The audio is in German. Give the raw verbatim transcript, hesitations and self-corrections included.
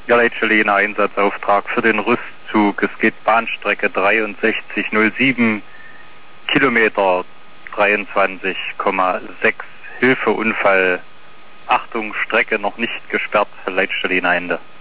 Ja, Leitstelle Einsatzauftrag für den Rüstzug. Es geht Bahnstrecke dreiundsechzig null sieben, Kilometer dreiundzwanzig Komma sechs, Hilfeunfall. Achtung, Strecke noch nicht gesperrt, Leitstelle Ende.